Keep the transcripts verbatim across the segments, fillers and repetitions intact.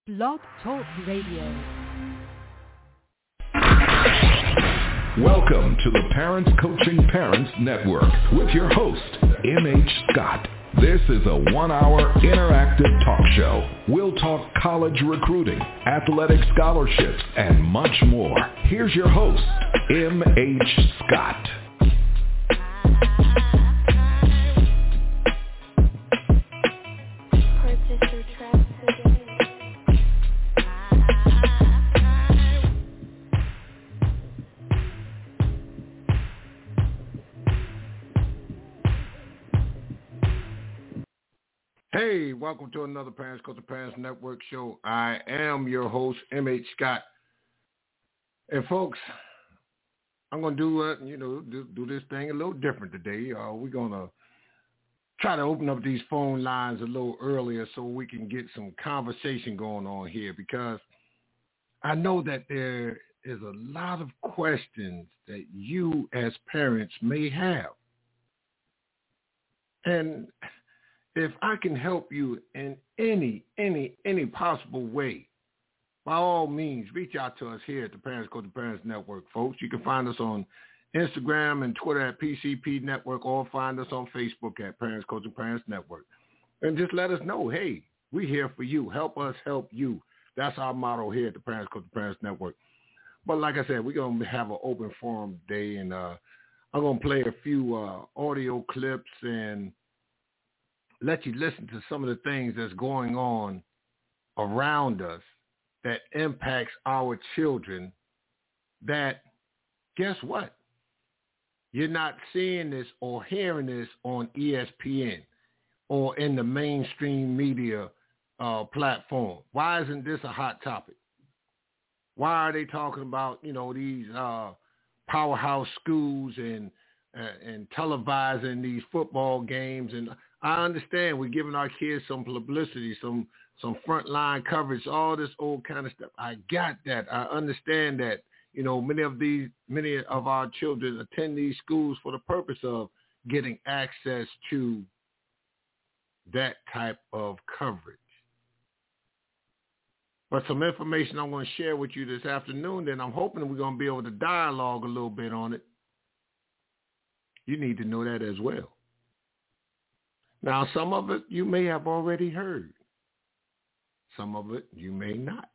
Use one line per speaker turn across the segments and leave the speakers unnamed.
Blog Talk Radio.
Welcome to the Parents Coaching Parents Network with your host, M H Scott. This is a one-hour interactive talk show. We'll talk college recruiting, athletic scholarships, and much more. Here's your host, M H Scott.
Hey, welcome to another Parents Coaching Parents Network show. I am your host, M H Scott. And folks, I'm going to do, uh, you know, do, do this thing a little different today. Uh, we're going to try to open up these phone lines a little earlier so we can get some conversation going on here, because I know that there is a lot of questions that you as parents may have. And if I can help you in any, any, any possible way, by all means, reach out to us here at the Parents Coaching Parents Network, folks. You can find us on Instagram and Twitter at P C P Network, or find us on Facebook at Parents Coaching Parents Network. And just let us know, hey, we're here for you. Help us help you. That's our motto here at the Parents Coaching Parents Network. But like I said, we're going to have an open forum day, and uh, I'm going to play a few uh, audio clips and let you listen to some of the things that's going on around us that impacts our children, that, guess what? You're not seeing this or hearing this on E S P N or in the mainstream media uh, platform. Why isn't this a hot topic? Why are they talking about, you know, these uh, powerhouse schools and uh, and televising these football games? And I understand we're giving our kids some publicity, some some frontline coverage, all this old kind of stuff. I got that. I understand that. You know, many of these, many of our children attend these schools for the purpose of getting access to that type of coverage. But some information I'm going to share with you this afternoon, then I'm hoping we're going to be able to dialogue a little bit on it. You need to know that as well. Now, some of it you may have already heard. Some of it you may not.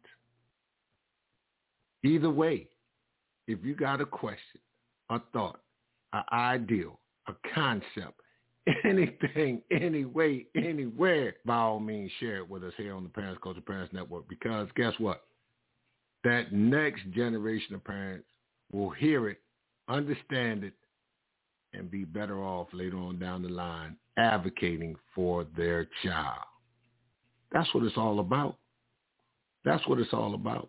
Either way, if you got a question, a thought, an ideal, a concept, anything, any way, anywhere, by all means, share it with us here on the Parents Coaching Parents Network, because guess what? That next generation of parents will hear it, understand it, and be better off later on down the line advocating for their child. That's what it's all about. That's what it's all about.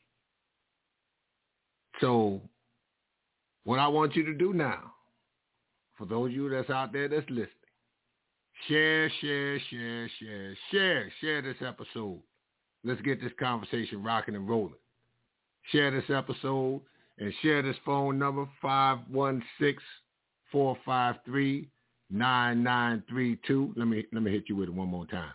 So what I want you to do now, for those of you that's out there that's listening, share, share, share, share, share, share this episode. Let's get this conversation rocking and rolling. Share this episode and share this phone number, five one six, four five three, nine nine three two. Let me let me hit you with it one more time.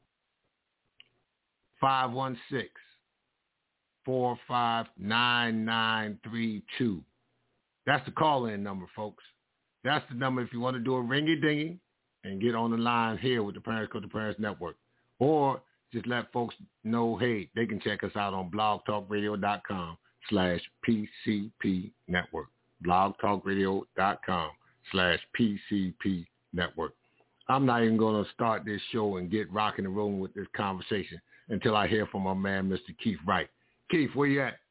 five one six, four five nine nine three two. That's the call-in number, folks. That's the number if you want to do a ringy-dingy and get on the line here with the Parents Coaching Parents Network. Or just let folks know, hey, they can check us out on blogtalkradio.com slash PCP Network. blogtalkradio.com slash PCP Network. I'm not even going to start this show and get rocking and rolling with this conversation until I hear from my man, Mister Keith Wright. Keith, where you at?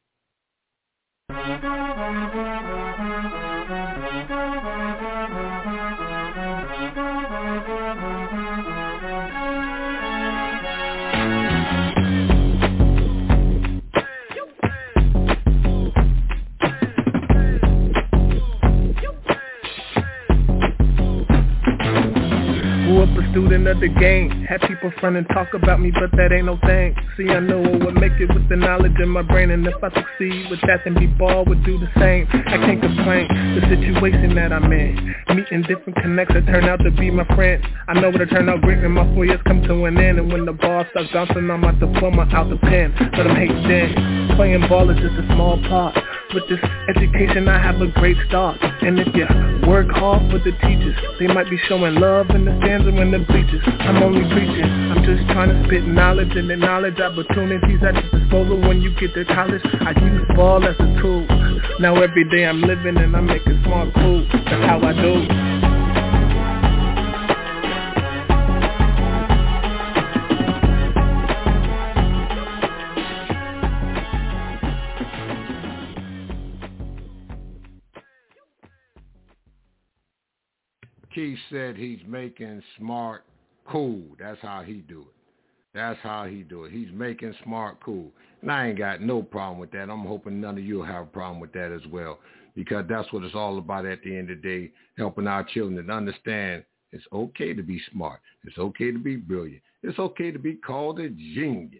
Grew up a student
beginning of the game. Had people front and talk about me, but that ain't no thing. See, I know I would make it with the knowledge in my brain, and if I succeed with that, then B-Ball would do the same. I can't complain, the situation that I'm in, meeting different connects that turn out to be my friends. I know it'll turn out great when my four years come to an end, and when the ball starts bouncing, I'm out the diploma, out the pen. But I'm hating then, playing ball is just a small part. With this education, I have a great start. And if you work hard for the teachers, they might be showing love in the stands and in the bleachers. I'm only preaching, I'm just trying to spit knowledge, and the knowledge opportunities at your disposal when you get to college. I use ball as a tool. Now every day I'm living and I'm making smart moves. That's how I do.
Keith said he's making smart cool. That's how he do it. That's how he do it. He's making smart cool. And I ain't got no problem with that. I'm hoping none of you will have a problem with that as well, because that's what it's all about at the end of the day, helping our children to understand it's okay to be smart. It's okay to be brilliant. It's okay to be called a genius.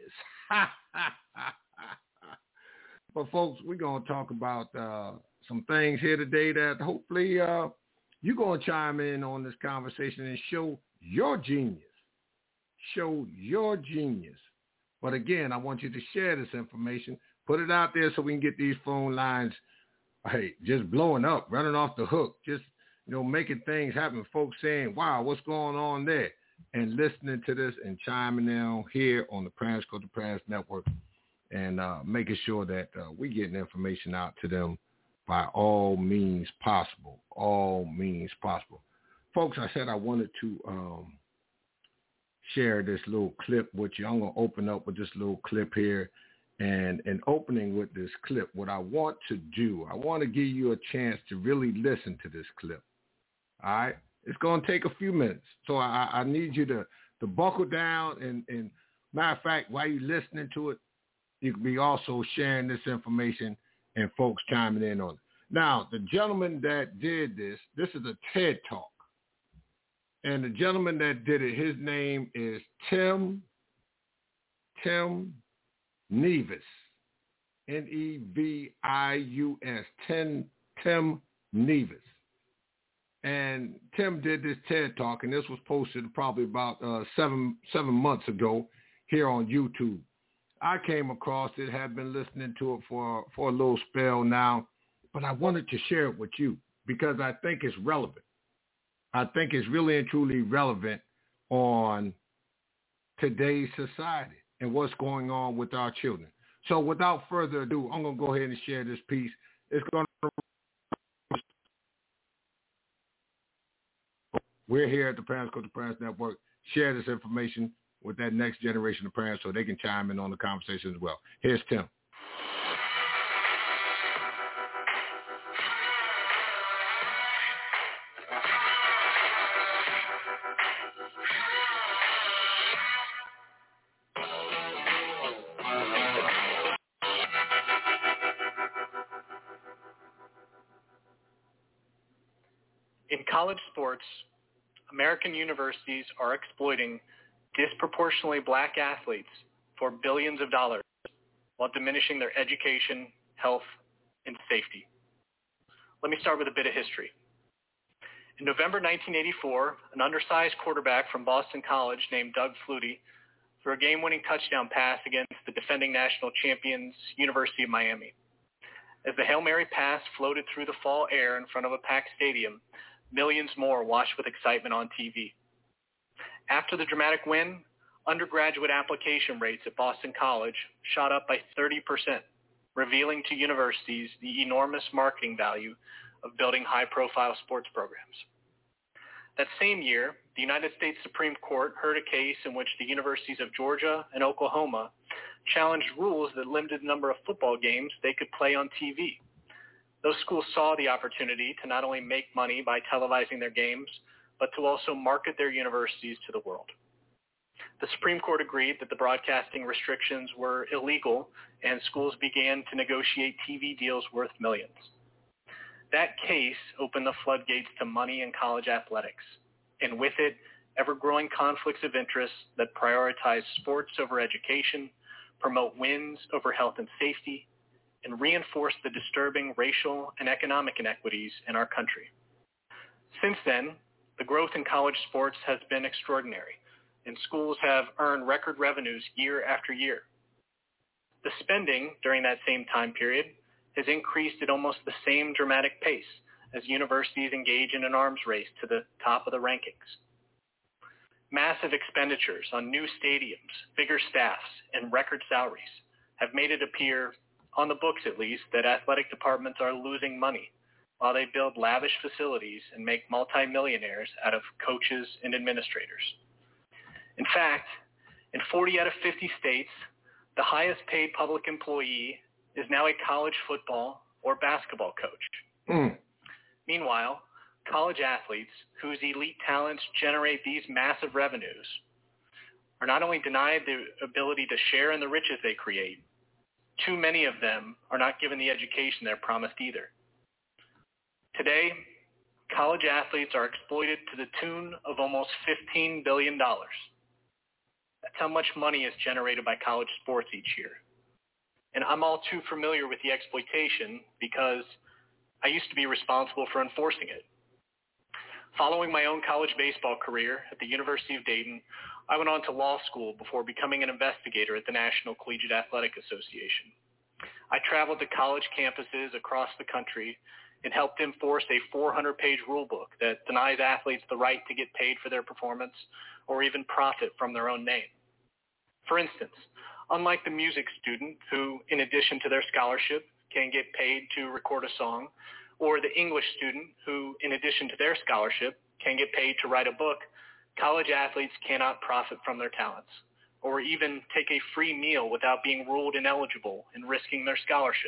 But folks, we're going to talk about uh, some things here today that hopefully uh, you're going to chime in on this conversation and show your genius. Show your genius. But again, I want you to share this information. Put it out there so we can get these phone lines, hey, just blowing up, running off the hook, just, you know, making things happen. Folks saying, wow, what's going on there? And listening to this and chiming in here on the Parents Go to Parents Network and uh, making sure that uh, we getting information out to them by all means possible, all means possible. Folks, I said I wanted to um, share this little clip with you. I'm going to open up with this little clip here. And in opening with this clip, what I want to do, I want to give you a chance to really listen to this clip. All right? It's going to take a few minutes. So I, I need you to, to buckle down. And, and matter of fact, while you're listening to it, you can be also sharing this information and folks chiming in on it. Now, the gentleman that did this, this is a TED Talk. And the gentleman that did it, his name is Tim, Tim Nevis, N E V I U S, Tim, Tim Nevis. And Tim did this TED Talk, and this was posted probably about uh, seven, seven months ago here on YouTube. I came across it, have been listening to it for, for a little spell now, but I wanted to share it with you because I think it's relevant. I think it's really and truly relevant on today's society and what's going on with our children. So without further ado, I'm going to go ahead and share this piece. It's going to... We're here at the Parents Go to Parents Network. Share this information with that next generation of parents so they can chime in on the conversation as well. Here's Tim.
In college sports, American universities are exploiting disproportionately black athletes for billions of dollars while diminishing their education, health, and safety. Let me start with a bit of history. In November nineteen eighty-four, an undersized quarterback from Boston College named Doug Flutie threw a game-winning touchdown pass against the defending national champions, University of Miami. As the Hail Mary pass floated through the fall air in front of a packed stadium, millions more watched with excitement on T V. After the dramatic win, undergraduate application rates at Boston College shot up by thirty percent, revealing to universities the enormous marketing value of building high-profile sports programs. That same year, the United States Supreme Court heard a case in which the universities of Georgia and Oklahoma challenged rules that limited the number of football games they could play on T V. Those schools saw the opportunity to not only make money by televising their games, but to also market their universities to the world. The Supreme Court agreed that the broadcasting restrictions were illegal, and schools began to negotiate T V deals worth millions. That case opened the floodgates to money in college athletics, and with it, ever-growing conflicts of interest that prioritize sports over education, promote wins over health and safety, and reinforce the disturbing racial and economic inequities in our country. Since then, the growth in college sports has been extraordinary, and schools have earned record revenues year after year. The spending during that same time period has increased at almost the same dramatic pace as universities engage in an arms race to the top of the rankings. Massive expenditures on new stadiums, bigger staffs, and record salaries have made it appear, on the books at least, that athletic departments are losing money while they build lavish facilities and make multimillionaires out of coaches and administrators. In fact, in forty out of fifty states, the highest paid public employee is now a college football or basketball coach.
Mm.
Meanwhile, college athletes whose elite talents generate these massive revenues are not only denied the ability to share in the riches they create, too many of them are not given the education they're promised either. Today, college athletes are exploited to the tune of almost fifteen billion dollars. That's how much money is generated by college sports each year. And I'm all too familiar with the exploitation because I used to be responsible for enforcing it. Following my own college baseball career at the University of Dayton, I went on to law school before becoming an investigator at the National Collegiate Athletic Association. I traveled to college campuses across the country and helped enforce a four hundred page rule book that denies athletes the right to get paid for their performance or even profit from their own name. For instance, unlike the music student who, in addition to their scholarship, can get paid to record a song, or the English student who, in addition to their scholarship, can get paid to write a book, college athletes cannot profit from their talents, or even take a free meal without being ruled ineligible and risking their scholarship.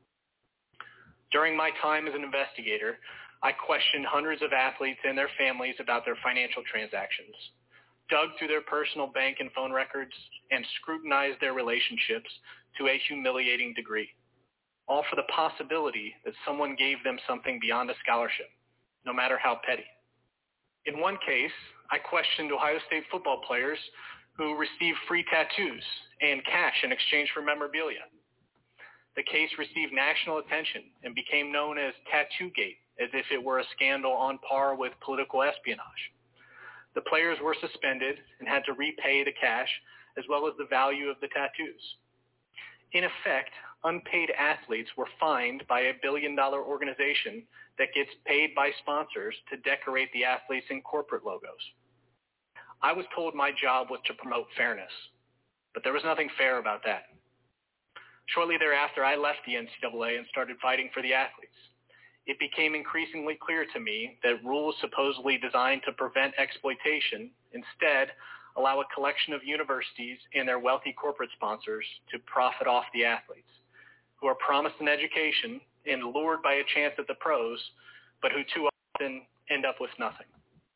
During my time as an investigator, I questioned hundreds of athletes and their families about their financial transactions, dug through their personal bank and phone records, and scrutinized their relationships to a humiliating degree, all for the possibility that someone gave them something beyond a scholarship, no matter how petty. In one case, I questioned Ohio State football players who received free tattoos and cash in exchange for memorabilia. The case received national attention and became known as Tattoogate, as if it were a scandal on par with political espionage. The players were suspended and had to repay the cash as well as the value of the tattoos. In effect, unpaid athletes were fined by a billion-dollar organization that gets paid by sponsors to decorate the athletes in corporate logos. I was told my job was to promote fairness, but there was nothing fair about that. Shortly thereafter, I left the N C double A and started fighting for the athletes. It became increasingly clear to me that rules supposedly designed to prevent exploitation instead allow a collection of universities and their wealthy corporate sponsors to profit off the athletes, who are promised an education and lured by a chance at the pros, but who too often end up with nothing.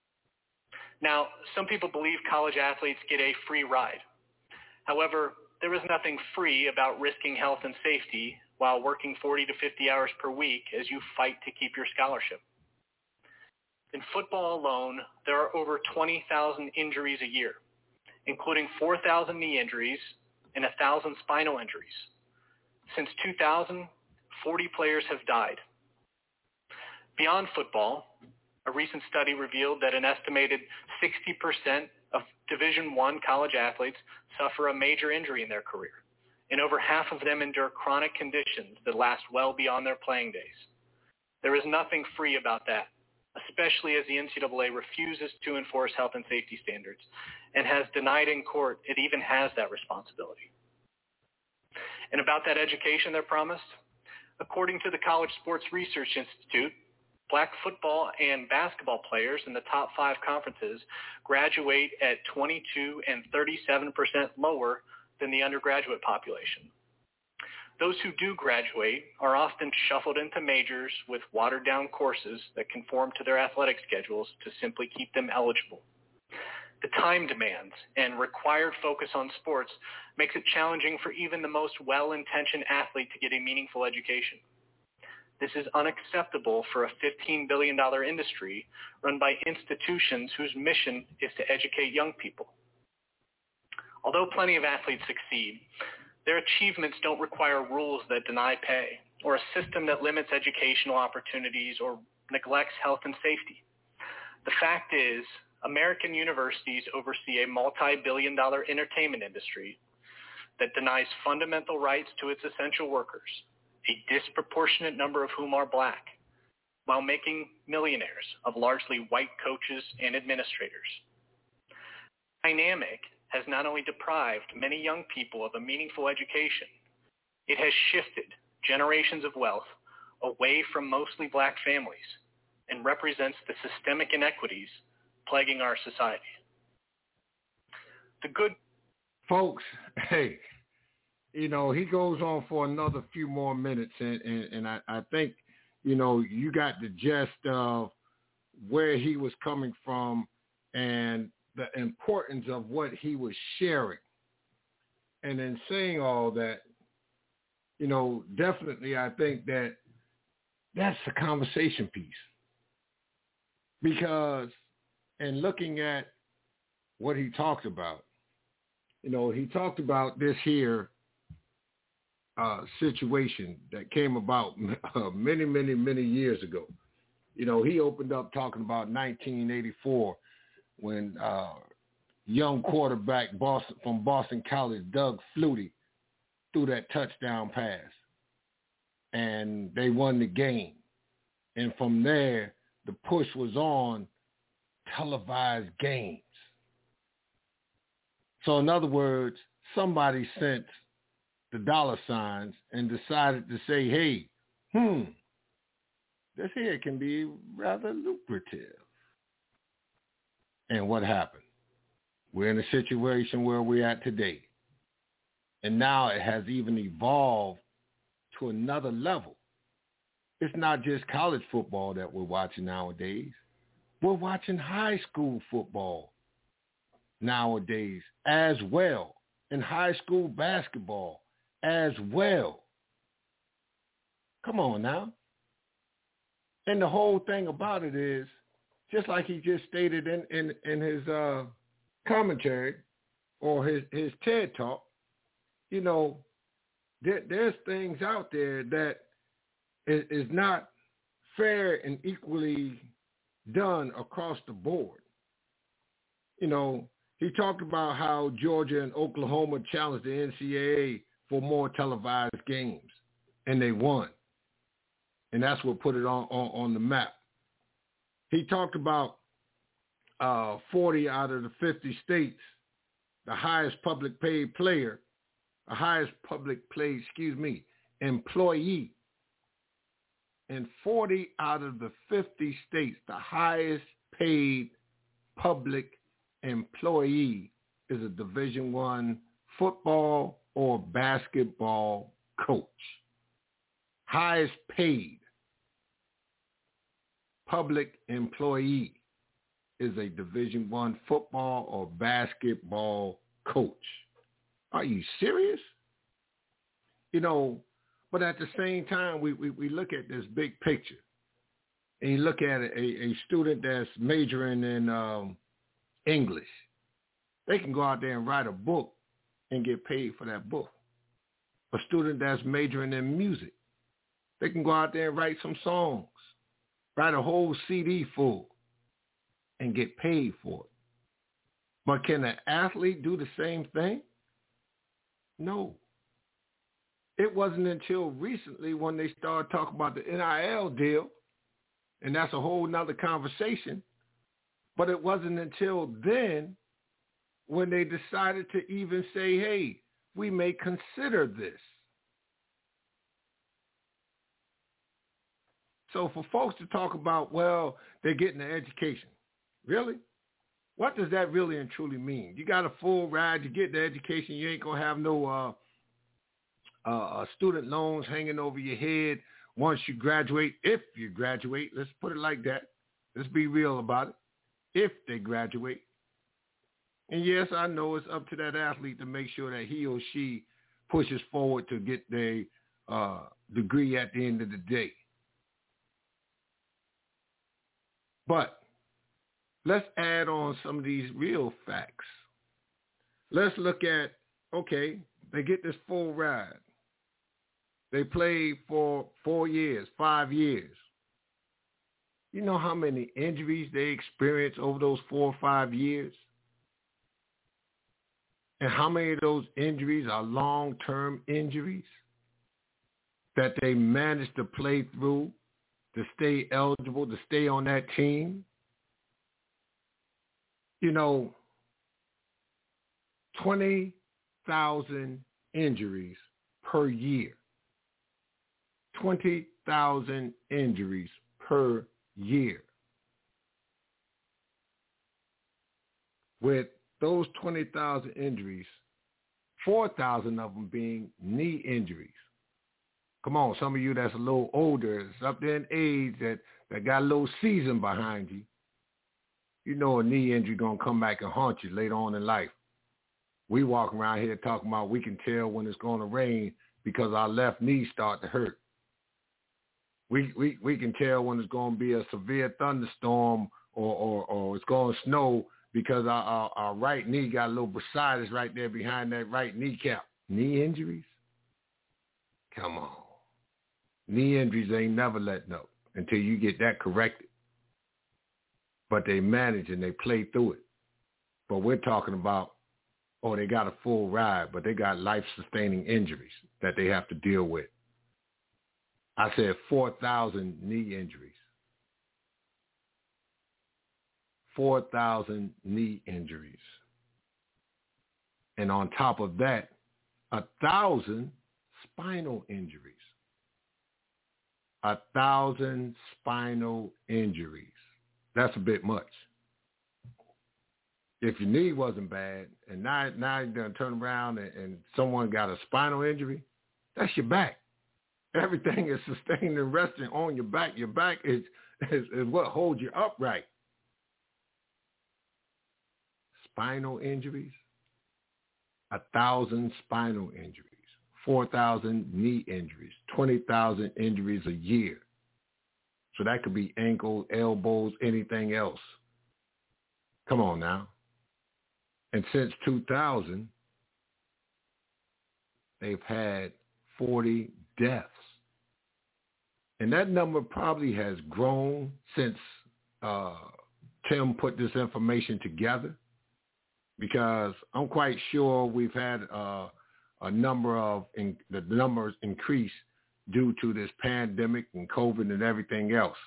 Now, some people believe college athletes get a free ride. However, there is nothing free about risking health and safety while working forty to fifty hours per week as you fight to keep your scholarship. In football alone, there are over twenty thousand injuries a year, including four thousand knee injuries and one thousand spinal injuries. Since two thousand, forty players have died. Beyond football, a recent study revealed that an estimated sixty percent of Division I college athletes suffer a major injury in their career, and over half of them endure chronic conditions that last well beyond their playing days. There is nothing free about that, especially as the N C double A refuses to enforce health and safety standards and has denied in court it even has that responsibility. And about that education they're promised, according to the College Sports Research Institute, black football and basketball players in the top five conferences graduate at twenty-two and thirty-seven percent lower than the undergraduate population. Those who do graduate are often shuffled into majors with watered-down courses that conform to their athletic schedules to simply keep them eligible. The time demands and required focus on sports makes it challenging for even the most well-intentioned athlete to get a meaningful education. This is unacceptable for a fifteen billion dollars industry run by institutions whose mission is to educate young people. Although plenty of athletes succeed, their achievements don't require rules that deny pay or a system that limits educational opportunities or neglects health and safety. The fact is, American universities oversee a multi-billion dollar entertainment industry that denies fundamental rights to its essential workers, a disproportionate number of whom are black, while making millionaires of largely white coaches and administrators. Dynamic has not only deprived many young people of a meaningful education, it has shifted generations of wealth away from mostly black families and represents the systemic inequities plaguing our society. The good...
Folks, hey, you know, he goes on for another few more minutes, and, and, and I, I think, you know, you got the gist of where he was coming from and the importance of what he was sharing. And in saying all that, you know, definitely I think that that's the conversation piece. Because in looking at what he talked about, you know, he talked about this here uh, situation that came about uh, many, many, many years ago. You know, he opened up talking about nineteen eighty-four when uh, young quarterback Boston, from Boston College, Doug Flutie, threw that touchdown pass. And they won the game. And from there, the push was on televised games. So in other words, somebody sent the dollar signs and decided to say, hey, hmm, this here can be rather lucrative. And what happened? We're in a situation where we're at today. And now it has even evolved to another level. It's not just college football that we're watching nowadays. We're watching high school football nowadays as well, and high school basketball as well. Come on now. And the whole thing about it is, just like he just stated in, in, in his uh, commentary or his, his TED Talk, you know, there, there's things out there that is, is not fair and equally done across the board. You know, he talked about how Georgia and Oklahoma challenged the N C double A for more televised games, and they won. And that's what put it on, on, on the map. He talked about uh, forty out of the fifty states, the highest public paid player, the highest public paid, excuse me, employee. In forty out of the fifty states, the highest paid public employee is a Division One football or basketball coach. Highest paid public employee is a Division One football or basketball coach. Are you serious? You know, but at the same time, we, we, we look at this big picture. And you look at a, a student that's majoring in um, English. They can go out there and write a book and get paid for that book. A student that's majoring in music, they can go out there and write some songs, write a whole C D full, and get paid for it. But can an athlete do the same thing? No. It wasn't until recently when they started talking about the N I L deal, and that's a whole nother conversation, but it wasn't until then when they decided to even say, hey, we may consider this. So for folks to talk about, well, they're getting an education, really? What does that really and truly mean? You got a full ride, you get the education, you ain't going to have no uh, uh, student loans hanging over your head once you graduate, if you graduate. Let's put it like that. Let's be real about it. If they graduate. And yes, I know it's up to that athlete to make sure that he or she pushes forward to get their uh, degree at the end of the day. But let's add on some of these real facts. Let's look at, okay, they get this full ride. They play for four years, five years. You know how many injuries they experience over those four or five years? And how many of those injuries are long-term injuries that they managed to play through, to stay eligible, to stay on that team? You know, twenty thousand injuries per year. twenty thousand injuries per year. With those twenty thousand injuries, four thousand of them being knee injuries. Come on, some of you that's a little older, it's up there in age, that, that got a little season behind you. You know a knee injury going to come back and haunt you later on in life. We walk around here talking about we can tell when it's going to rain because our left knee start to hurt. We we we can tell when it's going to be a severe thunderstorm or, or, or it's going to snow because our, our, our right knee got a little bursitis right there behind that right kneecap. Knee injuries? Come on. Knee injuries ain't never letting up until you get that corrected. But they manage and they play through it. But we're talking about, oh, they got a full ride, but they got life-sustaining injuries that they have to deal with. I said four thousand knee injuries. four thousand knee injuries. And on top of that, one thousand spinal injuries. one thousand spinal injuries. That's a bit much. If your knee wasn't bad, and now, now you're going to turn around and, and someone got a spinal injury, that's your back. Everything is sustained and resting on your back. Your back is, is, is what holds you upright. Spinal injuries, a thousand spinal injuries, four thousand knee injuries, twenty thousand injuries a year. So that could be ankles, elbows, anything else. Come on now. And since two thousand, they've had forty deaths. And that number probably has grown since uh, Tim put this information together, because I'm quite sure we've had uh, a number of, in, the numbers increase due to this pandemic and COVID and everything else.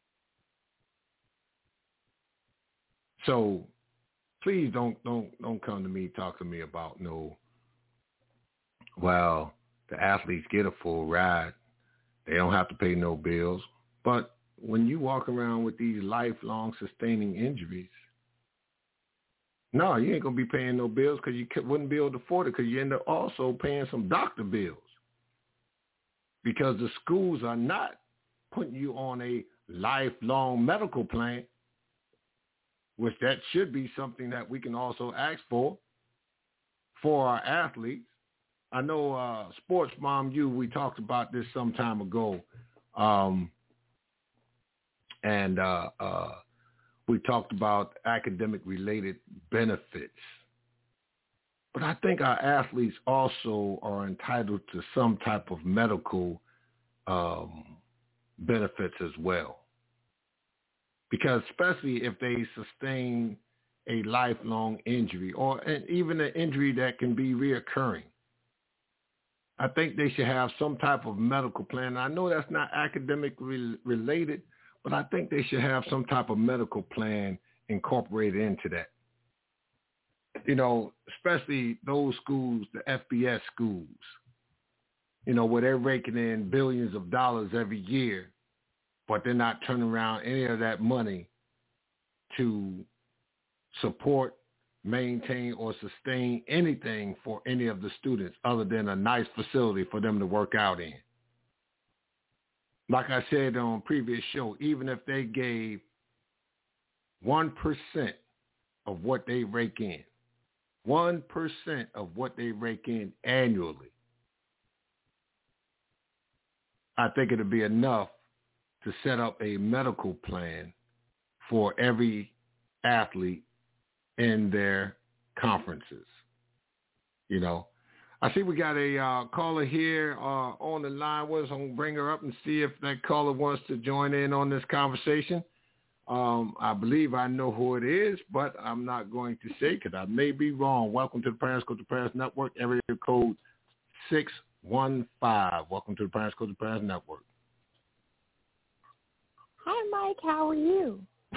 So please don't don't don't come to me, talk to me about no, well, the athletes get a full ride. They don't have to pay no bills. But when you walk around with these lifelong sustaining injuries, no, you ain't going to be paying no bills because you wouldn't be able to afford it, because you end up also paying some doctor bills, because the schools are not putting you on a lifelong medical plan, which that should be something that we can also ask for, for our athletes. I know uh, Sports Mom U, we talked about this some time ago, um, and uh, uh, we talked about academic-related benefits. But I think our athletes also are entitled to some type of medical um, benefits as well. Because especially if they sustain a lifelong injury, or and even an injury that can be reoccurring, I think they should have some type of medical plan. I know that's not academically related, but I think they should have some type of medical plan incorporated into that. You know, especially those schools, the F B S schools, you know, where they're raking in billions of dollars every year, but they're not turning around any of that money to support, maintain, or sustain anything for any of the students other than a nice facility for them to work out in. Like I said on a previous show, even if they gave one percent of what they rake in, one percent of what they rake in annually, I think it would be enough to set up a medical plan for every athlete in their conferences. You know, I see we got a uh, caller here uh, on the line with us. I'm going to bring her up and see if that caller wants to join in on this conversation. Um, I believe I know who it is, but I'm not going to say because I may be wrong. Welcome to the Parents Coach to Parents Network, area code six one five. Welcome to the Parents Coach to Parents Network.
Hi, Mike. How are you?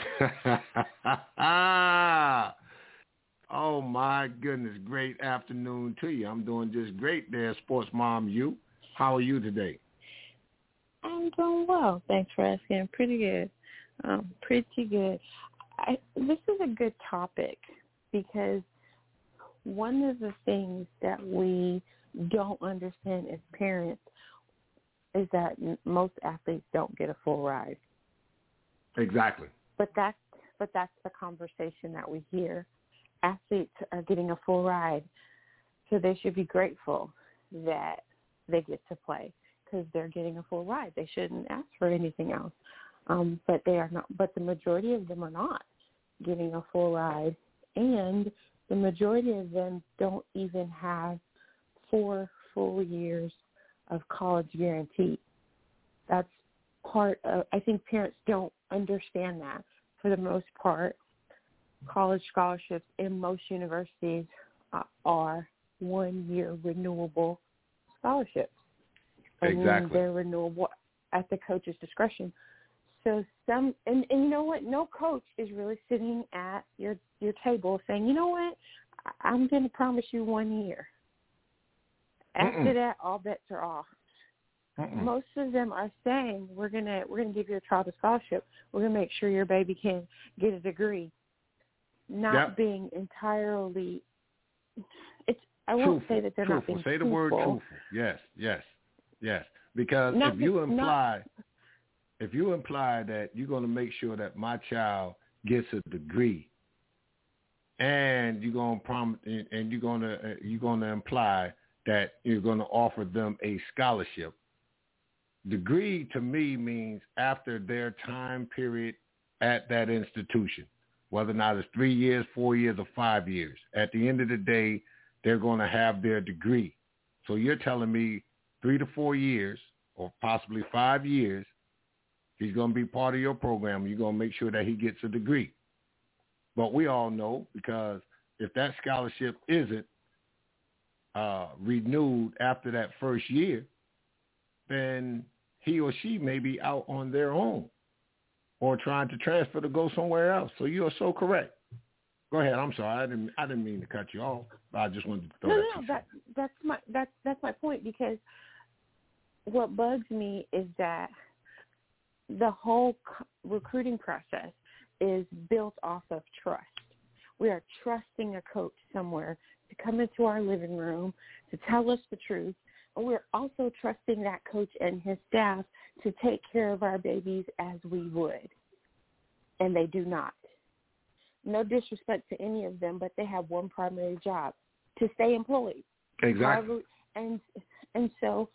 Oh, my goodness. Great afternoon to you. I'm doing just great there, Sports Mom You. How are you today?
I'm doing well. Thanks for asking. Pretty good. Um, pretty good. I, this is a good topic because one of the things that we don't understand as parents is that most athletes don't get a full ride.
Exactly.
But that's, but that's the conversation that we hear. Athletes are getting a full ride, so they should be grateful that they get to play because they're getting a full ride. They shouldn't ask for anything else. Um, but they are not. But the majority of them are not getting a full ride, and the majority of them don't even have four full years of college guarantee. That's part of. I think parents don't understand that. For the most part, college scholarships in most universities uh, are one-year renewable scholarships. And
exactly.
They're renewable at the coach's discretion. So some, and, and you know what? No coach is really sitting at your, your table saying, you know what? I'm going to promise you one year. After Mm-mm. that, all bets are off. Mm-mm. Most of them are saying, we're going to we're going to give your child a scholarship. We're going to make sure your baby can get a degree. Not yep. being entirely, it's. I won't
truthful.
say that they're
truthful.
not being
Say
truthful.
the word truthful. Yes, yes, yes. Because
not
if you
be,
imply,
not,
if you imply that you're going to make sure that my child gets a degree, and you're going to prom, and you're going to you're going to imply that you're going to offer them a scholarship. Degree to me means after their time period at that institution. Whether or not it's three years, four years, or five years. At the end of the day, they're going to have their degree. So you're telling me three to four years or possibly five years, he's going to be part of your program. You're going to make sure that he gets a degree. But we all know because if that scholarship isn't uh, renewed after that first year, then he or she may be out on their own or trying to transfer to go somewhere else. So you are so correct. Go ahead. I'm sorry. I didn't. I didn't mean to cut you off. But I just wanted to throw
no,
that.
No, no. That, that's my that's that's my point because what bugs me is that the whole recruiting process is built off of trust. We are trusting a coach somewhere to come into our living room to tell us the truth. And we're also trusting that coach and his staff to take care of our babies as we would. And they do not. No disrespect to any of them, but they have one primary job, to stay employed.
Exactly.
And and so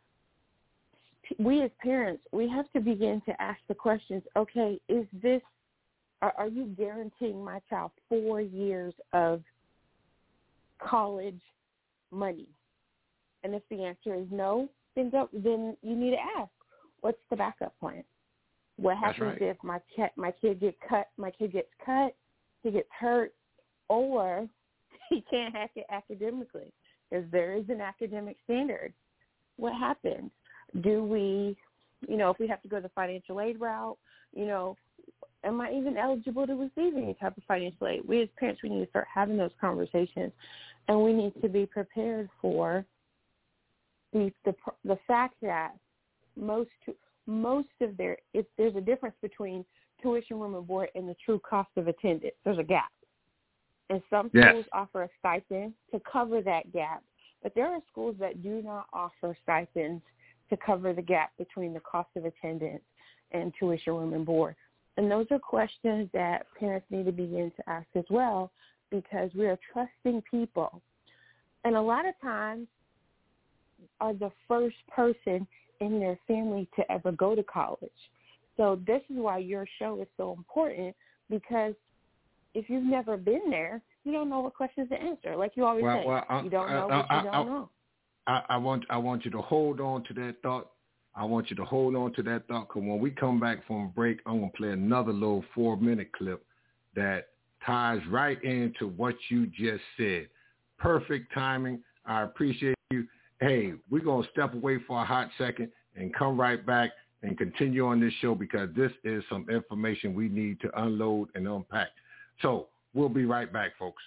we as parents, we have to begin to ask the questions, okay, is this, are, are you guaranteeing my child four years of college money? And if the answer is no, then go, then you need to ask, what's the backup plan? What happens
right.
if my kid, my kid get cut, my kid gets cut, he gets hurt, or he can't hack it academically because there is an academic standard. What happens? Do we, you know, if we have to go the financial aid route, you know, am I even eligible to receive any type of financial aid? We as parents, we need to start having those conversations, and we need to be prepared for the the, the fact that most most of their, if there's a difference between tuition, room, and board and the true cost of attendance. There's a gap. And some
yes.
schools offer a stipend to cover that gap. But there are schools that do not offer stipends to cover the gap between the cost of attendance and tuition, room, and board. And those are questions that parents need to begin to ask as well, because we are trusting people. And a lot of times are the first person in their family to ever go to college. So this is why your show is so important, because if you've never been there, you don't know what questions to answer. Like you always
well,
say,
well, I,
you don't know
I,
what
I,
you don't
I,
know.
I, I want I want you to hold on to that thought. I want you to hold on to that thought, because when we come back from break, I'm going to play another little four-minute clip that ties right into what you just said. Perfect timing. I appreciate you. Hey, we're going to step away for a hot second and come right back and continue on this show, because this is some information we need to unload and unpack. So we'll be right back, folks.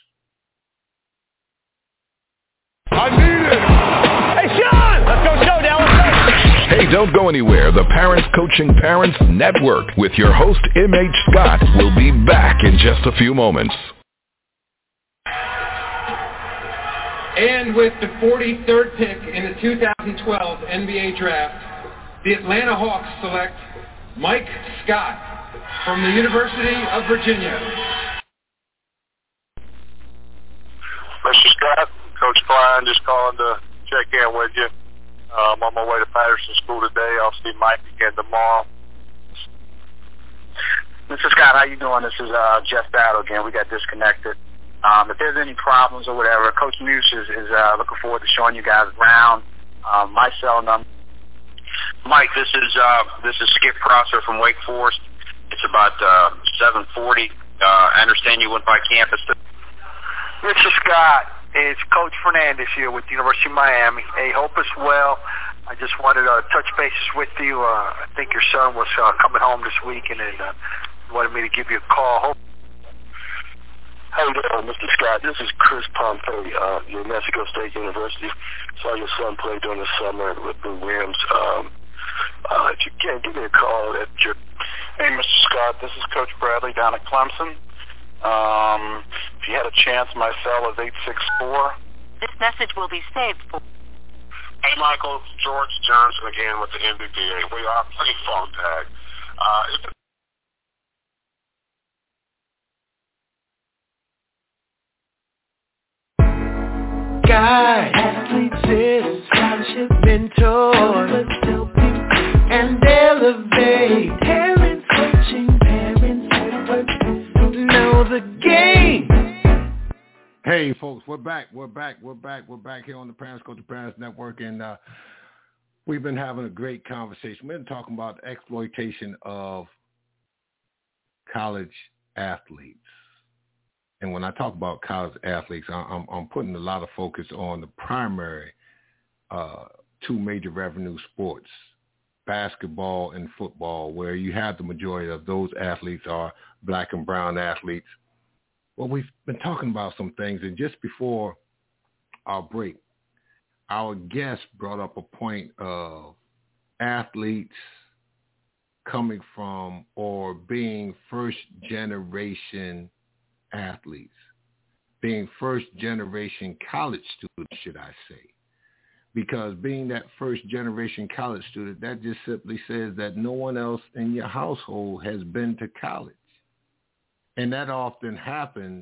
I need it!
Hey, Sean! Let's go show, Dallas.
Hey, don't go anywhere. The Parents Coaching Parents Network with your host, M H Scott, will be back in just a few moments.
And with the forty-third pick in the two thousand twelve N B A Draft, the Atlanta Hawks select Mike Scott from the University of Virginia.
Mister Scott, Coach Klein, just calling to check in with you. Um, on my way to Patterson School today. I'll see Mike again tomorrow.
Mister Scott, how you doing? This is uh, Jeff Battle again. We got disconnected. Um, if there's any problems or whatever, Coach Muse is, is uh, looking forward to showing you guys around. Um, my cell number.
Mike, this is uh, this is Skip Prosser from Wake Forest. It's about uh, seven forty. Uh, I understand you went by campus.
Mister Scott, it's Coach Fernandez here with the University of Miami. Hey, hope it's well. I just wanted to uh, touch bases with you. Uh, I think your son was uh, coming home this week, and then uh, wanted me to give you a call. Hope-
How you doing, Mister Scott? This is Chris Pompey, uh, New Mexico State University. Saw your son play during the summer with Lou Williams. Um, uh, if you can, give me a call at your...
Hey, Mister Scott, this is Coach Bradley down at Clemson. Um, if you had a chance, my cell is eight six four.
This message will be saved for...
Hey, Michael, George Johnson again with the N B P A. We are playing phone tag. Uh, it's
Guide, athletes, scholarship mentors, and elevate. Parents coaching, parents network, know the game.
Hey, folks, we're back. We're back. We're back. We're back here on the Parents Coaching Parents Network, and uh, we've been having a great conversation. We've been talking about the exploitation of college athletes. And when I talk about college athletes, I'm, I'm putting a lot of focus on the primary uh, two major revenue sports, basketball and football, where you have the majority of those athletes are black and brown athletes. Well, we've been talking about some things, and just before our break, our guest brought up a point of athletes coming from or being first-generation athletes, being first-generation college students, should I say. Because being that first-generation college student, that just simply says that no one else in your household has been to college. And that often happens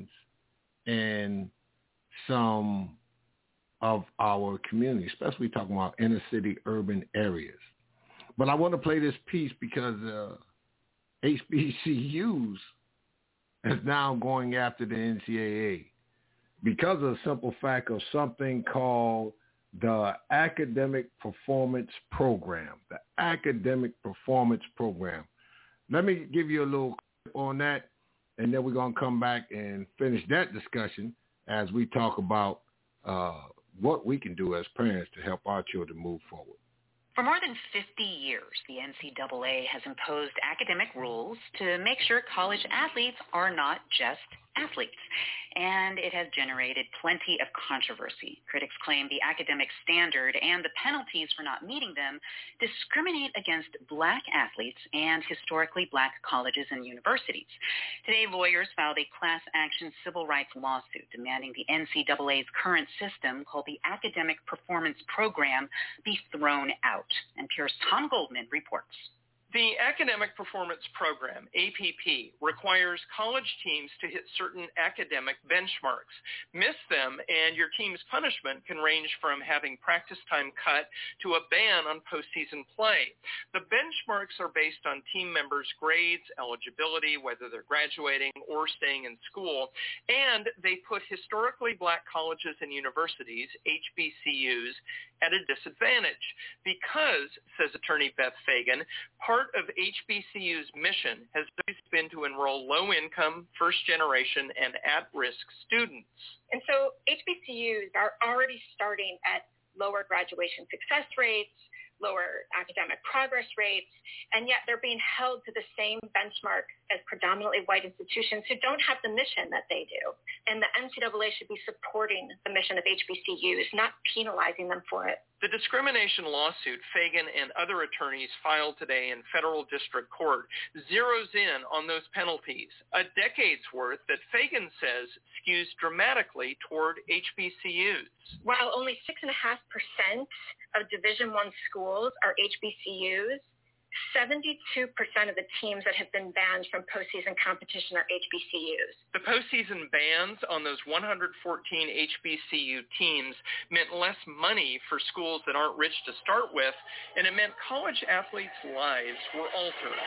in some of our communities, especially talking about inner-city urban areas. But I want to play this piece because uh, H B C Us is now going after the N C double A because of the simple fact of something called the Academic Performance Program, the Academic Performance Program. Let me give you a little clip on that, and then we're going to come back and finish that discussion as we talk about uh, what we can do as parents to help our children move forward.
For more than fifty years, the N C double A has imposed academic rules to make sure college athletes are not just athletes, and it has generated plenty of controversy. Critics claim the academic standard and the penalties for not meeting them discriminate against black athletes and historically black colleges and universities. Today, lawyers filed a class action civil rights lawsuit demanding the N C double A's current system, called the Academic Performance Program, be thrown out. N P R's Tom Goldman reports.
The Academic Performance Program, A P P, requires college teams to hit certain academic benchmarks. Miss them, and your team's punishment can range from having practice time cut to a ban on postseason play. The benchmarks are based on team members' grades, eligibility, whether they're graduating or staying in school, and they put historically black colleges and universities, H B C Us, at a disadvantage because, says attorney Beth Fagan, part of H B C U's mission has always been to enroll low-income, first-generation, and at-risk students.
And so H B C Us are already starting at lower graduation success rates, lower academic progress rates, and yet they're being held to the same benchmark as predominantly white institutions who don't have the mission that they do. And the N C double A should be supporting the mission of H B C Us, not penalizing them for it.
The discrimination lawsuit Fagan and other attorneys filed today in federal district court zeroes in on those penalties, a decade's worth that Fagan says skews dramatically toward H B C Us.
While only six point five percent of Division I schools are H B C Us, seventy-two percent of the teams that have been banned from postseason competition are H B C Us.
The postseason bans on those one hundred fourteen H B C U teams meant less money for schools that aren't rich to start with, and it meant college athletes' lives were altered.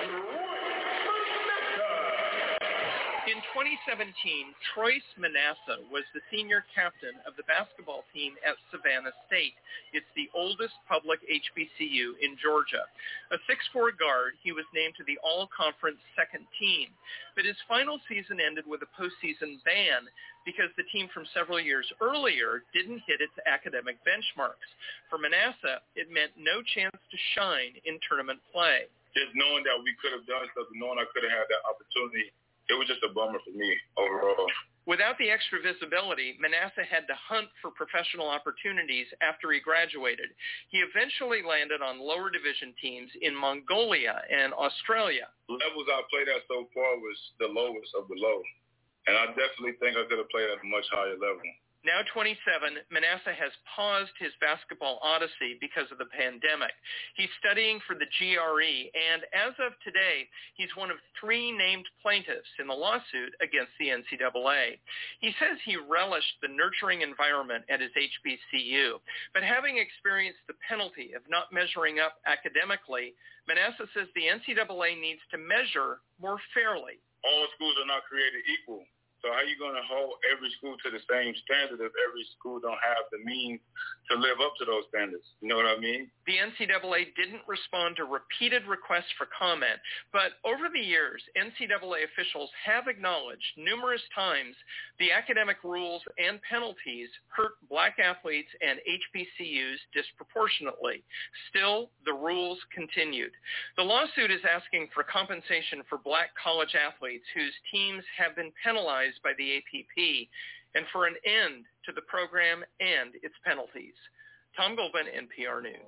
In twenty seventeen, Troyce Manassa was the senior captain of the basketball team at Savannah State. It's the oldest public H B C U in Georgia. A six foot four guard, he was named to the all-conference second team. But his final season ended with a postseason ban because the team from several years earlier didn't hit its academic benchmarks. For Manassa, it meant no chance to shine in tournament play.
Just knowing that we could have done something, knowing I could have had that opportunity, it was just a bummer for me overall.
Without the extra visibility, Manassa had to hunt for professional opportunities after he graduated. He eventually landed on lower division teams in Mongolia and Australia.
The levels I played at so far was the lowest of the low, and I definitely think I could have played at a much higher level.
Now twenty-seven, Manassa has paused his basketball odyssey because of the pandemic. He's studying for the G R E, and as of today, he's one of three named plaintiffs in the lawsuit against the N C double A. He says he relished the nurturing environment at his H B C U, but having experienced the penalty of not measuring up academically, Manassa says the N C double A needs to measure more fairly.
All schools are not created equal. So how are you going to hold every school to the same standard if every school don't have the means to live up to those standards? You know what I mean?
The N C double A didn't respond to repeated requests for comment, but over the years, N C double A officials have acknowledged numerous times the academic rules and penalties hurt black athletes and H B C Us disproportionately. Still, the rules continued. The lawsuit is asking for compensation for black college athletes whose teams have been penalized by the A P P, and for an end to the program and its penalties. Tom Goldman, N P R News.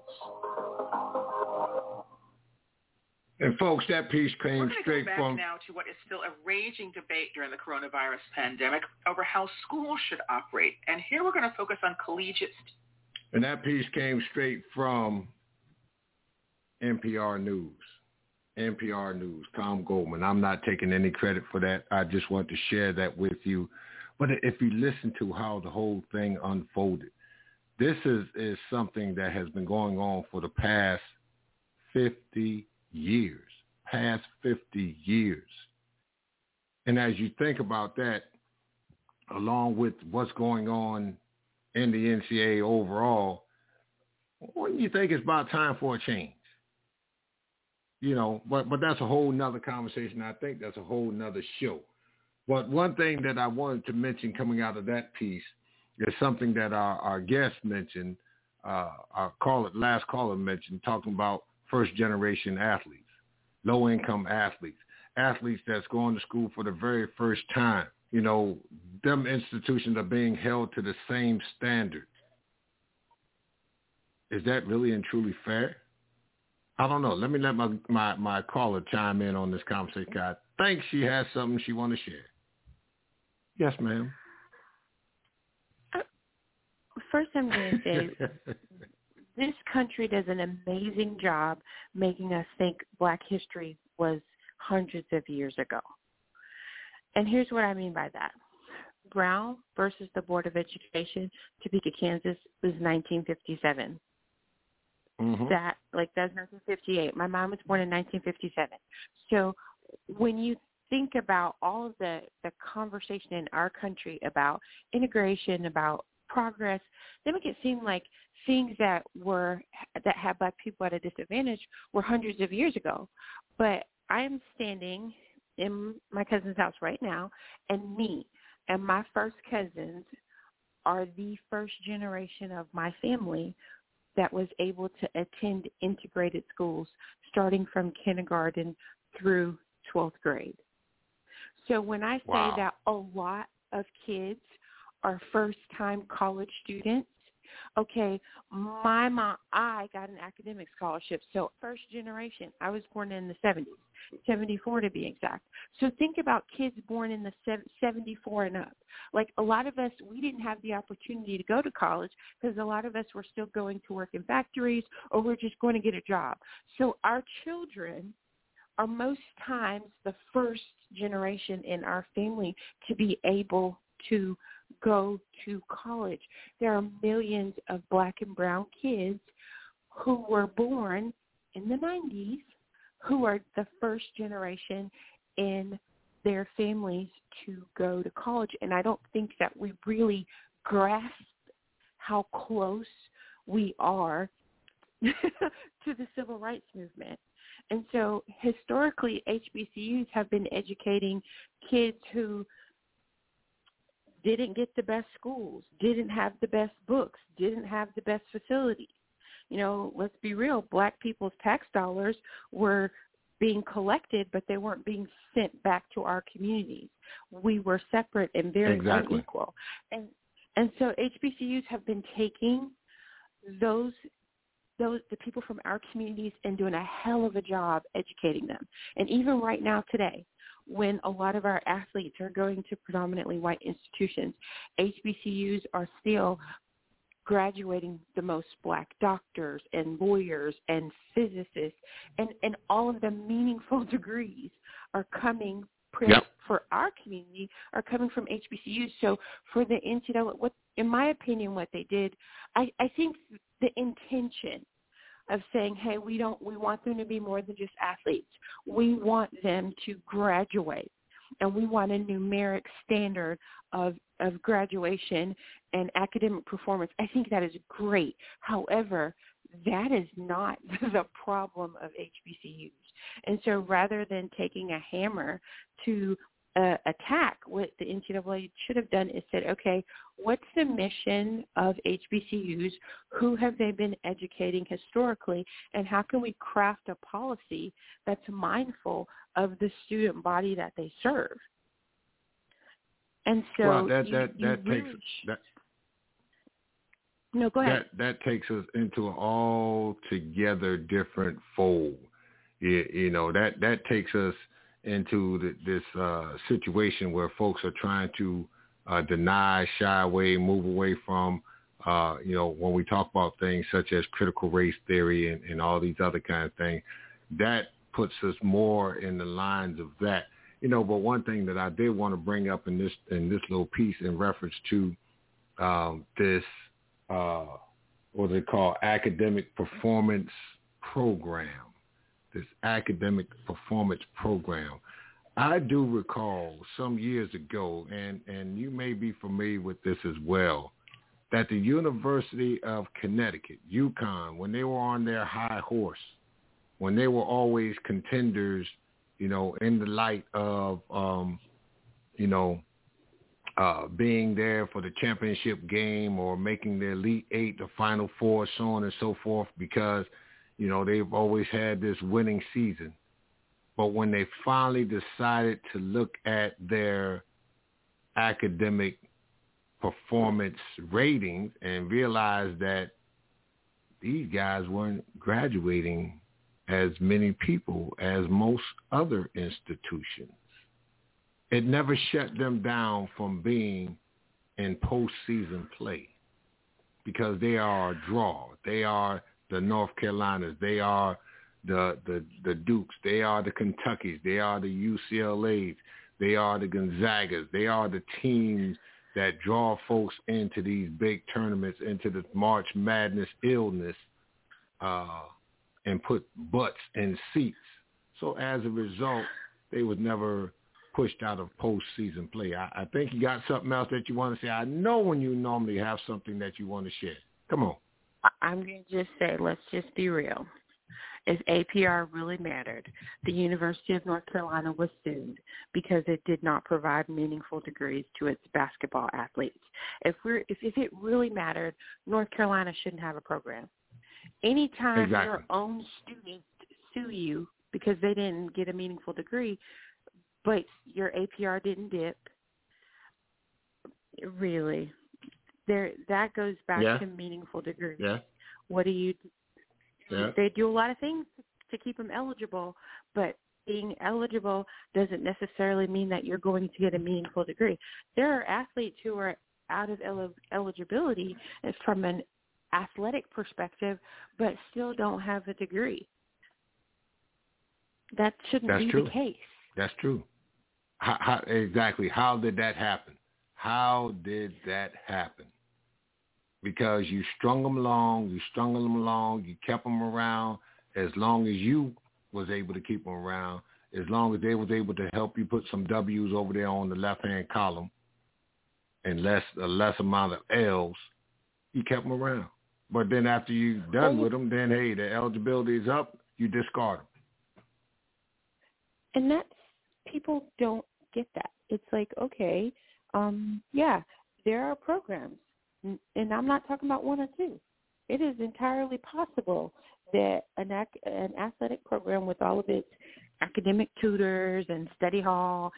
And folks, that piece came straight
back
from...
now to what is still a raging debate during the coronavirus pandemic over how schools should operate. And here we're going to focus on collegiate...
And that piece came straight from N P R News. N P R News, Tom Goldman. I'm not taking any credit for that. I just want to share that with you. But if you listen to how the whole thing unfolded, this is, is something that has been going on for the past fifty years, past fifty years. And as you think about that, along with what's going on in the N C double A overall, wouldn't you think it's about time for a change? You know, but, but that's a whole nother conversation. I think that's a whole nother show. But one thing that I wanted to mention coming out of that piece is something that our, our guest mentioned, uh, our caller, last caller mentioned, talking about first-generation athletes, low-income athletes, athletes that's going to school for the very first time. You know, them institutions are being held to the same standard. Is that really and truly fair? I don't know. Let me let my, my, my caller chime in on this conversation. I think she has something she wants to share. Yes, ma'am.
Uh, first, I'm going to say this country does an amazing job making us think Black history was hundreds of years ago. And here's what I mean by that. Brown versus the Board of Education, Topeka, Kansas, was nineteen fifty-seven. Mm-hmm. That, like, that's nineteen fifty-eight. My mom was born in nineteen fifty-seven. So when you think about all of the, the conversation in our country about integration, about progress, they make it seem like things that were that had Black people at a disadvantage were hundreds of years ago. But I am standing in my cousin's house right now, and me and my first cousins are the first generation of my family that was able to attend integrated schools starting from kindergarten through twelfth grade. So when I say wow. that a lot of kids are first-time college students, okay, my mom, I got an academic scholarship. So first generation, I was born in the seventies, seventy-four to be exact. So think about kids born in the seventy-four and up. Like a lot of us, we didn't have the opportunity to go to college because a lot of us were still going to work in factories or we're just going to get a job. So our children are most times the first generation in our family to be able to go to college. There are millions of Black and brown kids who were born in the nineties who are the first generation in their families to go to college. And I don't think that we really grasp how close we are to the civil rights movement. And so historically, H B C Us have been educating kids who didn't get the best schools, didn't have the best books, didn't have the best facilities. You know, let's be real, Black people's tax dollars were being collected, but they weren't being sent back to our communities. We were separate and very
exactly.
unequal. And and so H B C Us have been taking those those the people from our communities and doing a hell of a job educating them. And even right now today, when a lot of our athletes are going to predominantly white institutions, H B C Us are still graduating the most Black doctors and lawyers and physicists, and, and all of the meaningful degrees are coming yep. for our community are coming from H B C Us. So for the N C double A, what, in my opinion, what they did, I, I think the intention of saying, hey, we don't, we want them to be more than just athletes. We want them to graduate, and we want a numeric standard of, of graduation and academic performance. I think that is great. However, that is not the problem of H B C Us. And so rather than taking a hammer to uh, attack, what the N C double A should have done is said, okay, what's the mission of H B C Us? Who have they been educating historically? And how can we craft a policy that's mindful of the student body that they serve? And so
well, that,
you,
that,
you
that
really
takes that.
No, go ahead.
That, that takes us into an altogether different fold. You, you know, that, that takes us into the, this uh, situation where folks are trying to uh, deny, shy away, move away from, uh, you know, when we talk about things such as critical race theory and, and all these other kind of things, that puts us more in the lines of that. You know, but one thing that I did want to bring up in this in this little piece in reference to um, this, uh, what they call academic performance program, this academic performance program. I do recall some years ago, and, and you may be familiar with this as well, that the University of Connecticut, UConn, when they were on their high horse, when they were always contenders, you know, in the light of, um, you know, uh, being there for the championship game or making the Elite Eight, the Final Four, so on and so forth, because, you know, they've always had this winning season. But when they finally decided to look at their academic performance ratings and realized that these guys weren't graduating as many people as most other institutions, it never shut them down from being in postseason play. because they are a draw. They are the North Carolinas. They are the the the Dukes. They are the Kentuckys. They are the U C L As. They are the Gonzagas. They are the teams that draw folks into these big tournaments, into the March Madness illness, uh, and put butts in seats. So as a result, they was never pushed out of postseason play. I, I think you got something else that you want to say. I know when you normally have something that you want to share. Come on.
I'm going to just say, let's just be real. If A P R really mattered, the University of North Carolina was sued because it did not provide meaningful degrees to its basketball athletes. If we're if, if it really mattered, North Carolina shouldn't have a program. Anytime
exactly.
your own students sue you because they didn't get a meaningful degree, but your A P R didn't dip, really, there that goes back
yeah.
to meaningful degrees.
Yeah.
What do you
Yeah.
They do a lot of things to keep them eligible, but being eligible doesn't necessarily mean that you're going to get a meaningful degree. There are athletes who are out of el- eligibility from an athletic perspective, but still don't have a degree. That shouldn't
That's
be
true.
the case.
That's true. How, how, exactly. How did that happen? How did that happen? Because you strung them along, you strung them along, you kept them around as long as you was able to keep them around, as long as they was able to help you put some W's over there on the left-hand column and less a less amount of L's, you kept them around. But then after you done with them, then, hey, the eligibility is up, you discard them.
And that's, people don't get that. It's like, okay, um, yeah, there are programs. And I'm not talking about one or two. It is entirely possible that an, ac- an athletic program with all of its academic tutors and study hall,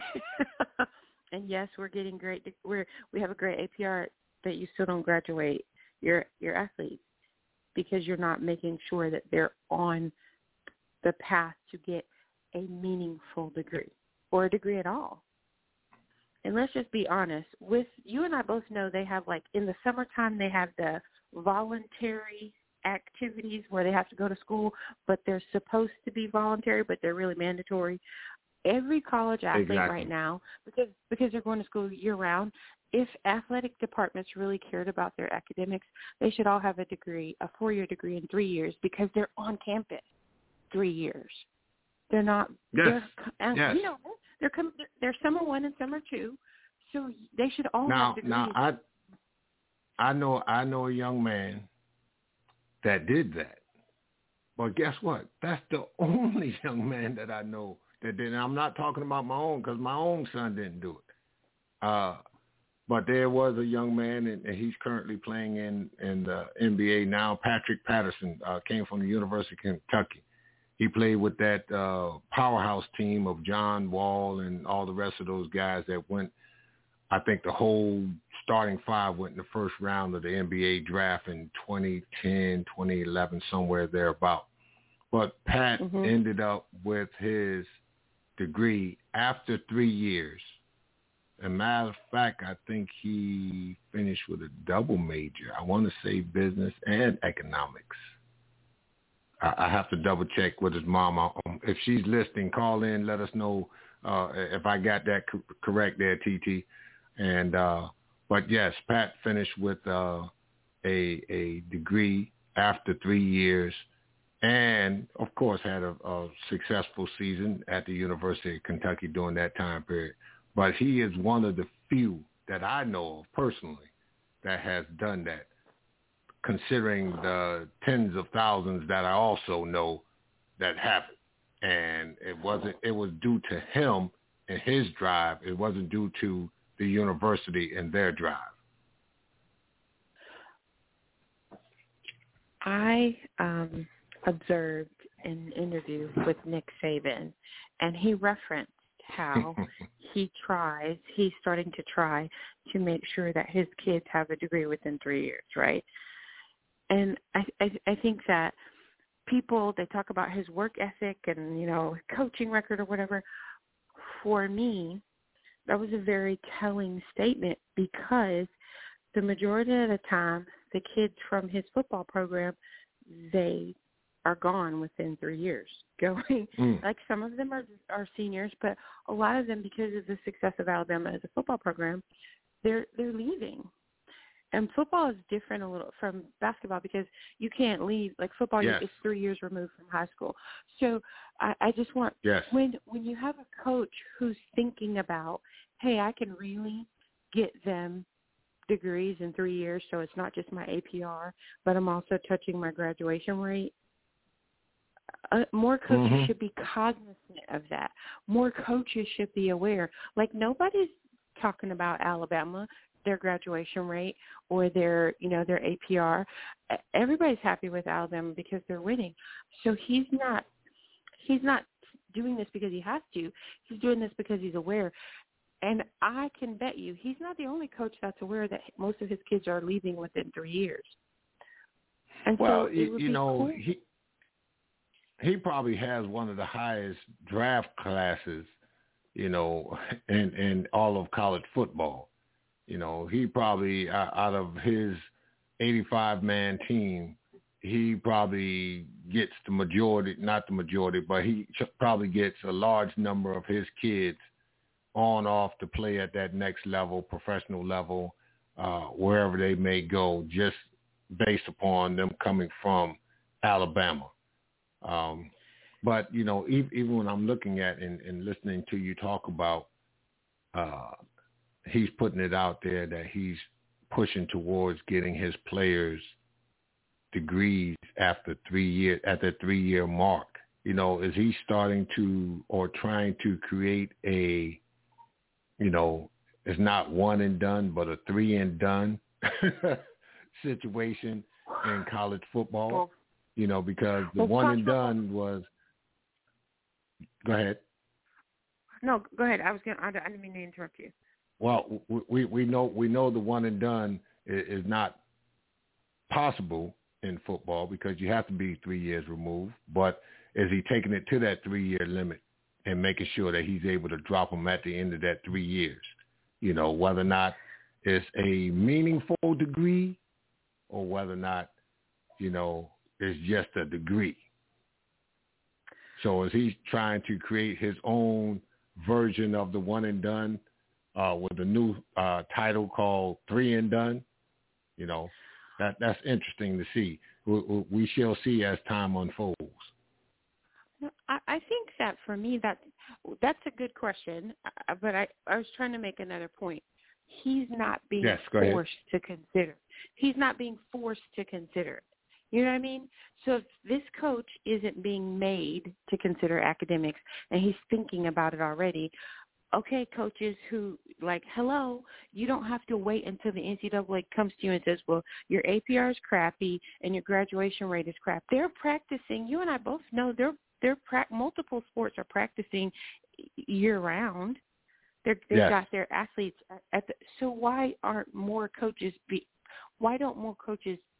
and yes, we're getting great. We're we have a great A P R, that you still don't graduate your your athletes because you're not making sure that they're on the path to get a meaningful degree or a degree at all. And let's just be honest, with you and I both know they have, like, in the summertime, they have the voluntary activities where they have to go to school, but they're supposed to be voluntary, but they're really mandatory. Every college athlete
exactly.
right now, because because they're going to school year-round, if athletic departments really cared about their academics, they should all have a degree, a four-year degree in three years because they're on campus three years. They're not
yes.
they're,
yes.
you know, They're com- they're summer one and summer two, so they should all
now,
have degrees.
Now, I I know I know a young man that did that, but guess what? That's the only young man that I know that did. And I'm not talking about my own because my own son didn't do it. Uh, but there was a young man, and, and he's currently playing in in the N B A now. Patrick Patterson uh, came from the University of Kentucky. He played with that uh, powerhouse team of John Wall and all the rest of those guys that went, I think the whole starting five went in the first round of the N B A draft in twenty ten, twenty eleven, somewhere thereabout. But Pat mm-hmm. ended up with his degree after three years. As a matter of fact, I think he finished with a double major. I want to say business and economics. I have to double check with his mama. If she's listening, call in, let us know uh, if I got that co- correct there, T T. And uh, but yes, Pat finished with uh, a a degree after three years, and of course had a, a successful season at the University of Kentucky during that time period. But he is one of the few that I know of personally that has done that, considering the tens of thousands that I also know that haven't. And it wasn't, it was due to him and his drive. It wasn't due to the university and their drive.
I um, observed an interview with Nick Saban, and he referenced how he tries, he's starting to try to make sure that his kids have a degree within three years, right? And I, I, I think that people, they talk about his work ethic and, you know, coaching record or whatever. For me, that was a very telling statement because the majority of the time the kids from his football program, they are gone within three years. Going mm. like some of them are are seniors, but a lot of them, because of the success of Alabama as a football program, they're they're leaving. And football is different a little from basketball because you can't leave. Like football yes. is three years removed from high school. So I, I just want
yes.
when when you have a coach who's thinking about, hey, I can really get them degrees in three years, so it's not just my A P R, but I'm also touching my graduation rate. Uh, more coaches mm-hmm. should be cognizant of that. More coaches should be aware. Like nobody's talking about Alabama, their graduation rate or their, you know, their A P R. Everybody's happy with Alabama because they're winning. So he's not, he's not doing this because he has to. He's doing this because he's aware. And I can bet you he's not the only coach that's aware that most of his kids are leaving within three years. And
well,
so
you, you know, cool. he he probably has one of the highest draft classes, you know, in, in all of college football. You know, he probably, uh, out of his eighty-five man team, he probably gets the majority, not the majority, but he probably gets a large number of his kids on off to play at that next level, professional level, uh, wherever they may go, just based upon them coming from Alabama. Um, but, you know, even, even when I'm looking at and, and listening to you talk about, uh, he's putting it out there that he's pushing towards getting his players degrees after three years, at the three-year mark. You know, is he starting to or trying to create a, you know, it's not one and done, but a three and done situation in college football? You know, because the
well,
one and done was. Go ahead.
No, go ahead. I was going. I didn't mean to interrupt you.
Well, we we know we know the one and done is, is not possible in football because you have to be three years removed. But is he taking it to that three year limit and making sure that he's able to drop them at the end of that three years? You know, whether or not it's a meaningful degree or whether or not, you know, it's just a degree. So is he trying to create his own version of the one and done uh, with a new uh, title called Three and Done? You know, that that's interesting to see. We, we shall see as time unfolds.
I, I think that for me, that that's a good question, but I, I was trying to make another point. He's not being
yes,
forced to consider. He's not being forced to consider it. You know what I mean? So if this coach isn't being made to consider academics and he's thinking about it already, okay, coaches who, like, hello, you don't have to wait until the N C double A comes to you and says, well, your A P R is crappy and your graduation rate is crap. They're practicing. You and I both know they're, they're pra- multiple sports are practicing year-round. They're, they've
yes.
got their athletes at the – so why aren't more coaches be – why don't more coaches –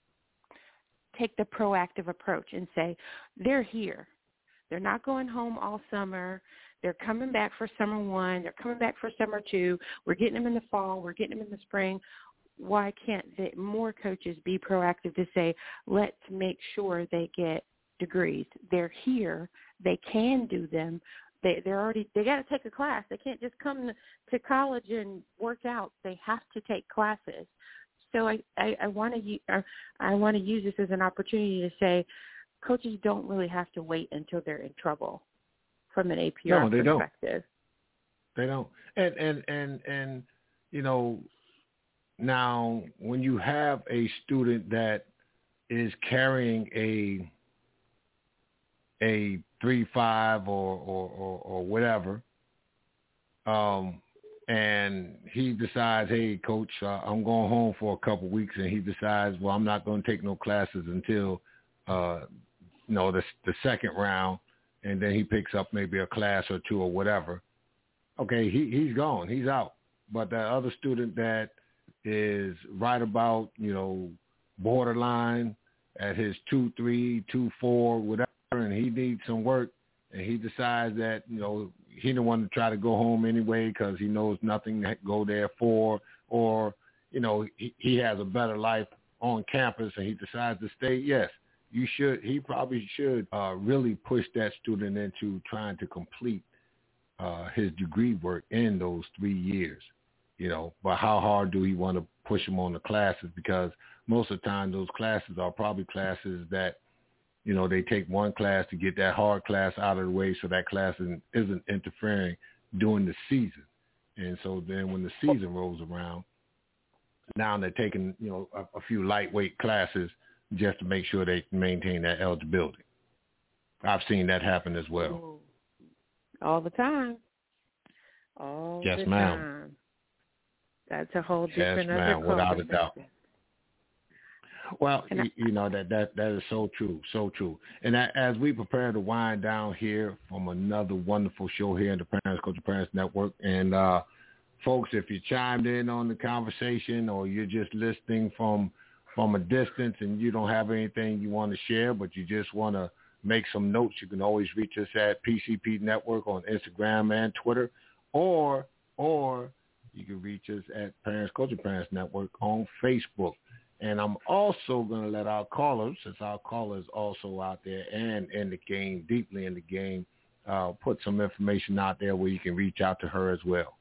take the proactive approach and say, they're here. They're not going home all summer. They're coming back for summer one. They're coming back for summer two. We're getting them in the fall. We're getting them in the spring. Why can't they, more coaches be proactive to say, let's make sure they get degrees. They're here. They can do them. They, they're already, they got to take a class. They can't just come to college and work out. They have to take classes. So I, I, I want to I want to use this as an opportunity to say, coaches don't really have to wait until they're in trouble from an A P R
no, they
perspective.
Don't. They don't. And and and and you know, now when you have a student that is carrying a a three five or or, or, or whatever, um. and he decides, hey, coach, uh, I'm going home for a couple of weeks, and he decides, well, I'm not going to take no classes until, uh, you know, the, the second round, and then he picks up maybe a class or two or whatever. Okay, he, he's gone. He's out. But that other student that is right about, you know, borderline at his two three, two four, whatever, and he needs some work, and he decides that, you know, he don't want to try to go home anyway because he knows nothing to go there for, or, you know, he, he has a better life on campus and he decides to stay, yes, you should. He probably should uh, really push that student into trying to complete uh, his degree work in those three years. You know, but how hard do he want to push him on the classes? Because most of the time those classes are probably classes that, you know, they take one class to get that hard class out of the way so that class isn't, isn't interfering during the season. And so then when the season rolls around, now they're taking, you know, a, a few lightweight classes just to make sure they can maintain that eligibility. I've seen that happen as well.
All the time. All
yes,
the
ma'am.
time. That's a whole
Yes,
different
ma'am,
other
without a doubt. Well,
And I-
you, you know, that, that, that is so true, so true. And that, as we prepare to wind down here from another wonderful show here in the Parents Coach Parents Network, and uh, folks, if you chimed in on the conversation or you're just listening from from a distance and you don't have anything you want to share, but you just want to make some notes, you can always reach us at P C P Network on Instagram and Twitter, or or you can reach us at Parents Coaching Parents Network on Facebook. And I'm also going to let our callers, since our callers also out there and in the game, deeply in the game, uh, put some information out there where you can reach out to her as well.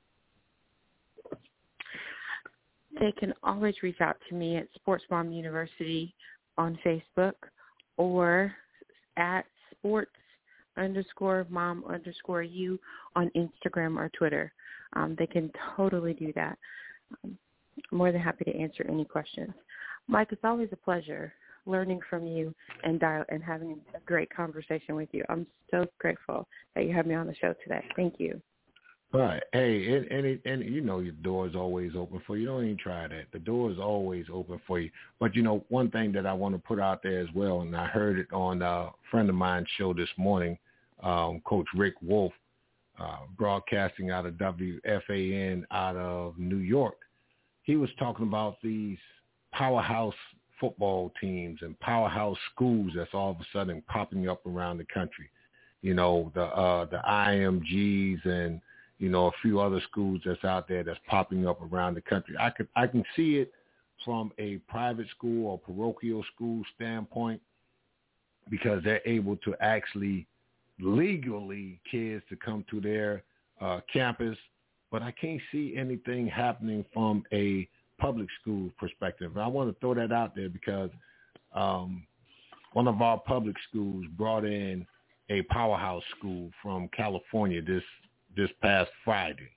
They can always reach out to me at Sports Mom University on Facebook or at sports underscore mom underscore you on Instagram or Twitter. Um, they can totally do that. Um, I'm more than happy to answer any questions. Mike, it's always a pleasure learning from you and dial- and having a great conversation with you. I'm so grateful that you had me on the show today. Thank you.
All right. Hey, and, and, and you know your door is always open for you. Don't even try that. The door is always open for you. But, you know, one thing that I want to put out there as well, and I heard it on a friend of mine's show this morning, um, Coach Rick Wolf, uh, broadcasting out of W F A N out of New York. He was talking about these powerhouse football teams and powerhouse schools that's all of a sudden popping up around the country. You know, the uh, the I M Gs and, you know, a few other schools that's out there that's popping up around the country. I could I can see it from a private school or parochial school standpoint because they're able to actually legally kids to come to their uh, campus. But I can't see anything happening from a public school perspective. And I want to throw that out there because um, one of our public schools brought in a powerhouse school from California this this past Friday.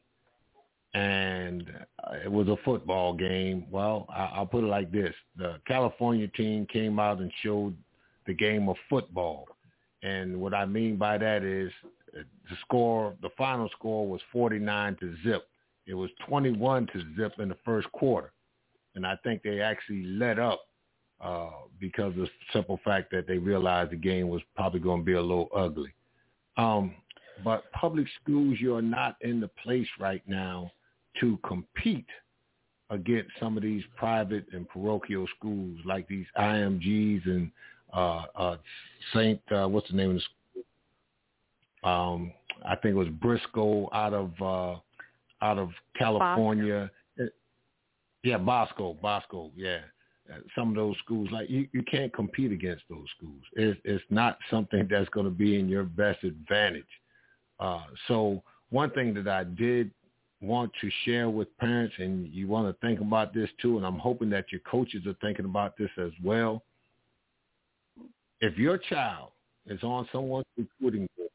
And uh, it was a football game. Well, I, I'll put it like this. The California team came out and showed the game of football. And what I mean by that is the score, the final score was forty-nine to zip. It was twenty-one to zip in the first quarter. And I think they actually let up uh, because of the simple fact that they realized the game was probably going to be a little ugly. Um, but public schools, you're not in the place right now to compete against some of these private and parochial schools like these I M Gs and uh, uh, Saint, uh, what's the name of the school? Um, I think it was Briscoe out of uh, out of California. Bosco. Yeah, Bosco, Bosco, yeah. Uh, some of those schools, like you, you can't compete against those schools. It's, it's not something that's going to be in your best advantage. Uh, so one thing that I did want to share with parents, and you want to think about this too, and I'm hoping that your coaches are thinking about this as well. If your child is on someone's recruiting board,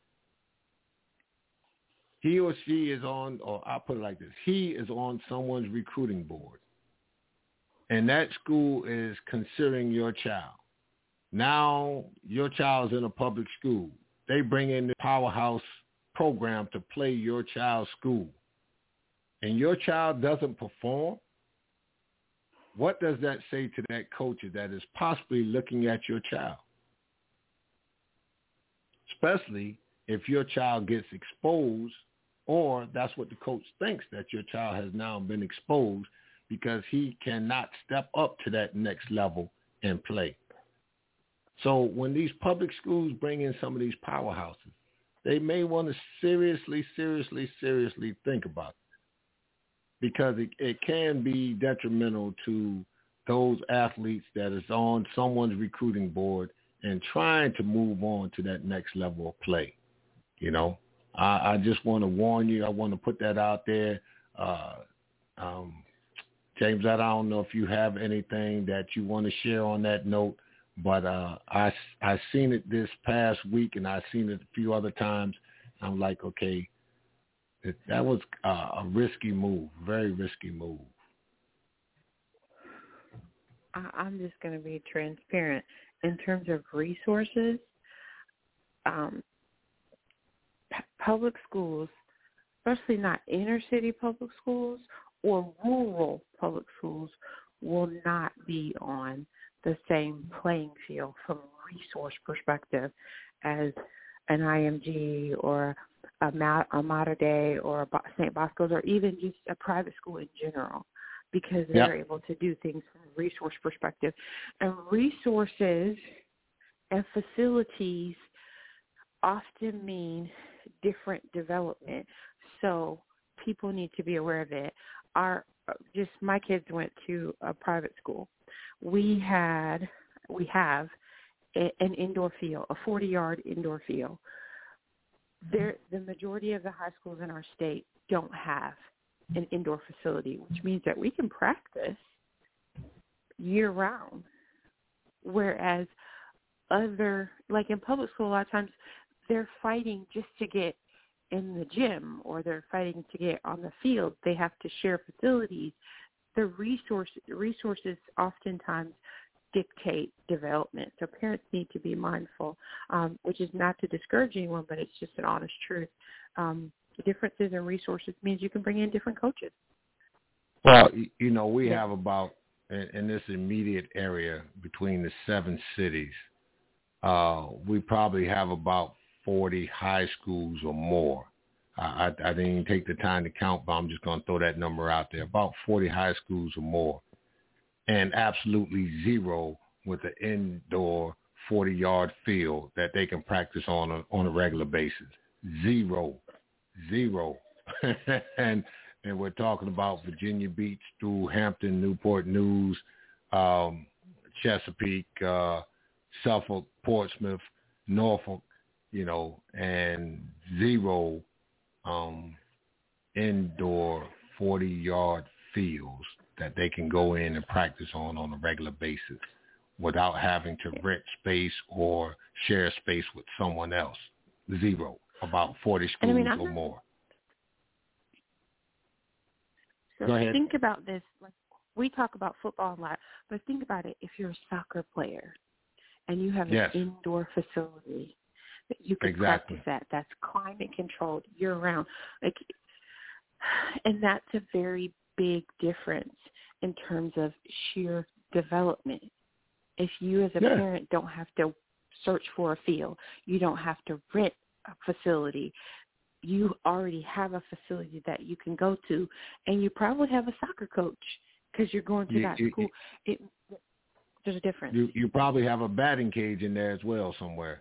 he or she is on, or I'll put it like this, he is on someone's recruiting board, and that school is considering your child. Now your child's in a public school. They bring in the powerhouse program to play your child's school, and your child doesn't perform. What does that say to that coach that is possibly looking at your child? Especially if your child gets exposed, or that's what the coach thinks, that your child has now been exposed because he cannot step up to that next level and play. So when these public schools bring in some of these powerhouses, they may want to seriously, seriously, seriously think about it because it, it can be detrimental to those athletes that is on someone's recruiting board and trying to move on to that next level of play. You know, I, I just want to warn you. I want to put that out there. Uh, um, James, I don't know if you have anything that you want to share on that note, but uh, I I seen it this past week, and I've seen it a few other times. I'm like, okay, it, that was uh, a risky move, very risky move.
I, I'm just going to be transparent. In terms of resources, um, p- public schools, especially not inner city public schools or rural public schools, will not be on the same playing field from a resource perspective as an I M G or a, Ma- a Mater Dei or a Bo- Saint Bosco's or even just a private school in general, because they're yep. able to do things from a resource perspective. And resources and facilities often mean different development. So people need to be aware of it. Our just my kids went to a private school. We had we have a, an indoor field, a forty-yard indoor field. There, the majority of the high schools in our state don't have an indoor facility, which means that we can practice year-round, whereas other, like in public school, a lot of times they're fighting just to get in the gym or they're fighting to get on the field. They have to share facilities. The resource, resources oftentimes dictate development, so parents need to be mindful, um, which is not to discourage anyone, but it's just an honest truth. Um, differences in resources means you can bring in different coaches.
Well, you know, we have about, in, in this immediate area between the seven cities, uh, we probably have about forty high schools or more. I, I, I didn't even take the time to count, but I'm just going to throw that number out there. About forty high schools or more, and absolutely zero with an indoor forty-yard field that they can practice on a, on a regular basis. Zero. Zero. and and we're talking about Virginia Beach through Hampton, Newport News, um, Chesapeake, uh, Suffolk, Portsmouth, Norfolk, you know, and zero um, indoor forty-yard fields that they can go in and practice on on a regular basis without having to rent space or share space with someone else. Zero. About forty schools I mean, or not... more.
So
Go ahead.
Think about this. Like, we talk about football a lot, but think about it. If you're a soccer player and you have
yes.
an indoor facility that you can
exactly.
practice at, that's climate controlled year round, like, and that's a very big difference in terms of sheer development. If you as a
yeah.
parent don't have to search for a field, you don't have to rent a facility, you already have a facility that you can go to, and you probably have a soccer coach because you're going to
you,
that
you,
school. It, there's a difference.
You, you probably have a batting cage in there as well somewhere.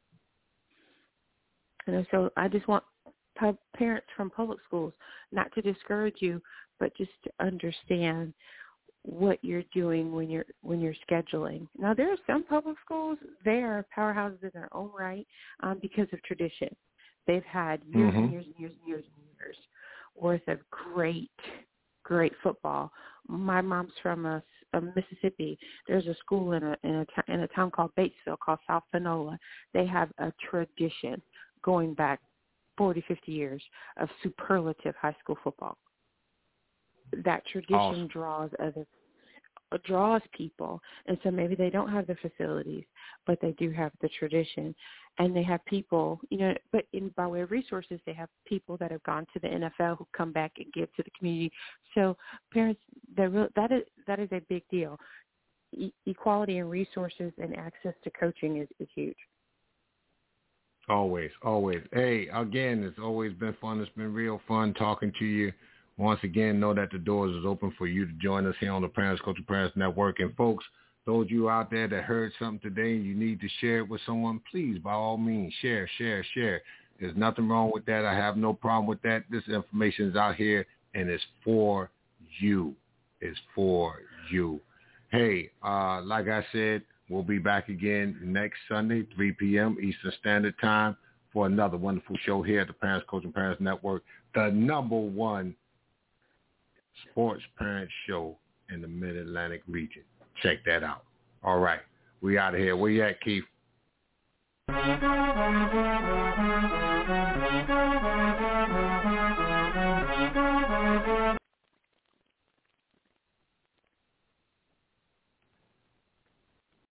And so I just want parents from public schools not to discourage you, but just to understand what you're doing when you're when you're scheduling. Now, there are some public schools, they are powerhouses in their own right um, because of tradition. They've had years
mm-hmm.
and years and years and years and years worth of great, great football. My mom's from a, a Mississippi. There's a school in a in a, t- in a town called Batesville called South Panola. They have a tradition going back forty, fifty years of superlative high school football. That tradition awesome. draws other draws people, and so maybe they don't have the facilities, but they do have the tradition, and they have people, you know. But in by way of resources, they have people that have gone to the N F L who come back and give to the community. So parents, real, that is that is a big deal. E- equality in resources and access to coaching is, is huge.
Always, always. Hey, again, it's always been fun. It's been real fun talking to you. Once again, know that the doors is open for you to join us here on the Parents Coaching Parents Network. And folks, those of you out there that heard something today and you need to share it with someone, please, by all means, share, share, share. There's nothing wrong with that. I have no problem with that. This information is out here, and it's for you. It's for you. Hey, uh, like I said, we'll be back again next Sunday, three p.m. Eastern Standard Time, for another wonderful show here at the Parents Coaching Parents Network, the number one sports parent show in the Mid-Atlantic region. Check that out. All right. We out of here. Where you at, Keith?